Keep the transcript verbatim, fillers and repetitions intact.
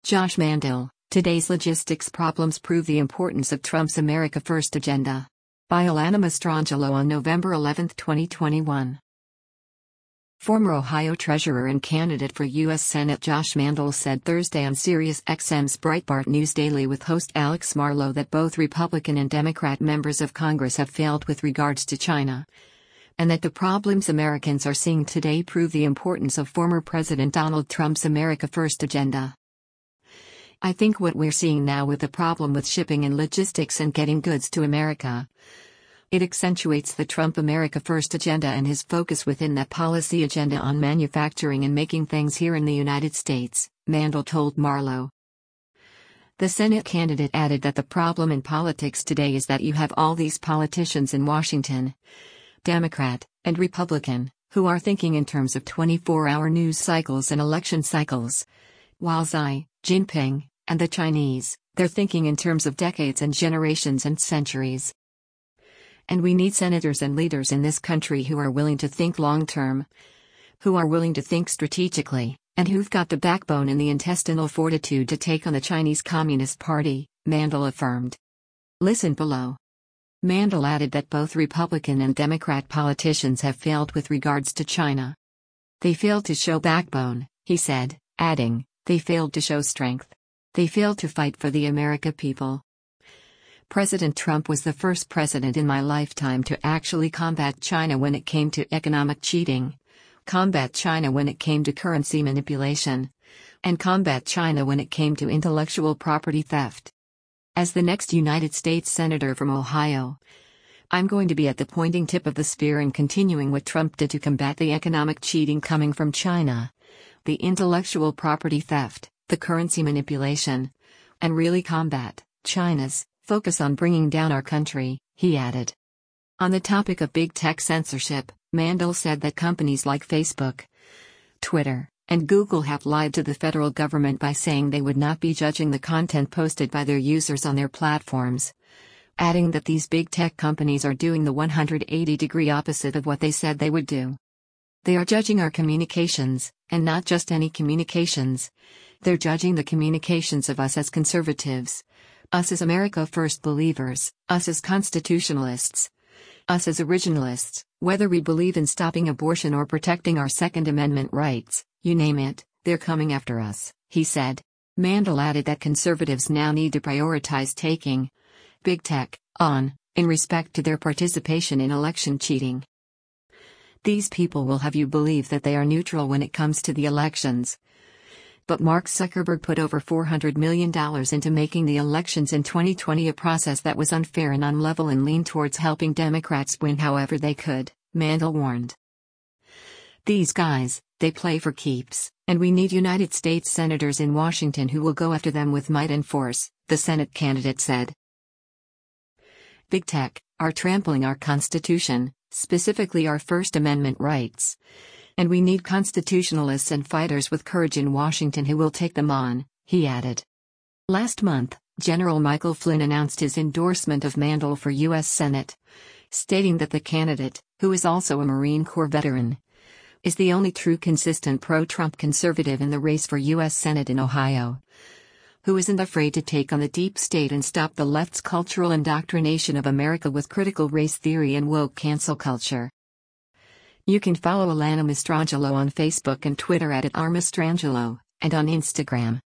Josh Mandel, today's logistics problems prove the importance of Trump's America First agenda. By Alana Mastrangelo on November eleventh, twenty twenty-one. Former Ohio Treasurer and candidate for U S Senate Josh Mandel said Thursday on SiriusXM's Breitbart News Daily with host Alex Marlow that both Republican and Democrat members of Congress have failed with regards to China, and that the problems Americans are seeing today prove the importance of former President Donald Trump's America First agenda. I think what we're seeing now with the problem with shipping and logistics and getting goods to America, it accentuates the Trump America First agenda and his focus within that policy agenda on manufacturing and making things here in the United States, Mandel told Marlow. The Senate candidate added that the problem in politics today is that you have all these politicians in Washington, Democrat and Republican, who are thinking in terms of twenty-four hour news cycles and election cycles, while Xi Jinping and the Chinese, they're thinking in terms of decades and generations and centuries. And we need senators and leaders in this country who are willing to think long-term, who are willing to think strategically, and who've got the backbone and the intestinal fortitude to take on the Chinese Communist Party, Mandel affirmed. Listen below. Mandel added that both Republican and Democrat politicians have failed with regards to China. They failed to show backbone, he said, adding, they failed to show strength. They failed to fight for the America people. President Trump was the first president in my lifetime to actually combat China when it came to economic cheating, combat China when it came to currency manipulation, and combat China when it came to intellectual property theft. As the next United States Senator from Ohio, I'm going to be at the pointing tip of the spear and continuing what Trump did to combat the economic cheating coming from China, the intellectual property theft, the currency manipulation, and really combat China's focus on bringing down our country, he added. On the topic of big tech censorship, Mandel said that companies like Facebook, Twitter, and Google have lied to the federal government by saying they would not be judging the content posted by their users on their platforms, adding that these big tech companies are doing the one hundred eighty degree opposite of what they said they would do. They are judging our communications, and not just any communications. They're judging the communications of us as conservatives, us as America First believers, us as constitutionalists, us as originalists, whether we believe in stopping abortion or protecting our Second Amendment rights, you name it, they're coming after us, he said. Mandel added that conservatives now need to prioritize taking big tech on, in respect to their participation in election cheating. These people will have you believe that they are neutral when it comes to the elections. But Mark Zuckerberg put over four hundred million dollars into making the elections in twenty twenty a process that was unfair and unlevel and leaned towards helping Democrats win however they could, Mandel warned. These guys, they play for keeps, and we need United States senators in Washington who will go after them with might and force, the Senate candidate said. Big tech are trampling our Constitution, specifically our First Amendment rights. And we need constitutionalists and fighters with courage in Washington who will take them on, he added. Last month, General Michael Flynn announced his endorsement of Mandel for U S Senate, stating that the candidate, who is also a Marine Corps veteran, is the only true consistent pro-Trump conservative in the race for U S Senate in Ohio, who isn't afraid to take on the deep state and stop the left's cultural indoctrination of America with critical race theory and woke cancel culture. You can follow Alana Mastrangelo on Facebook and Twitter at Mastrangelo, and on Instagram.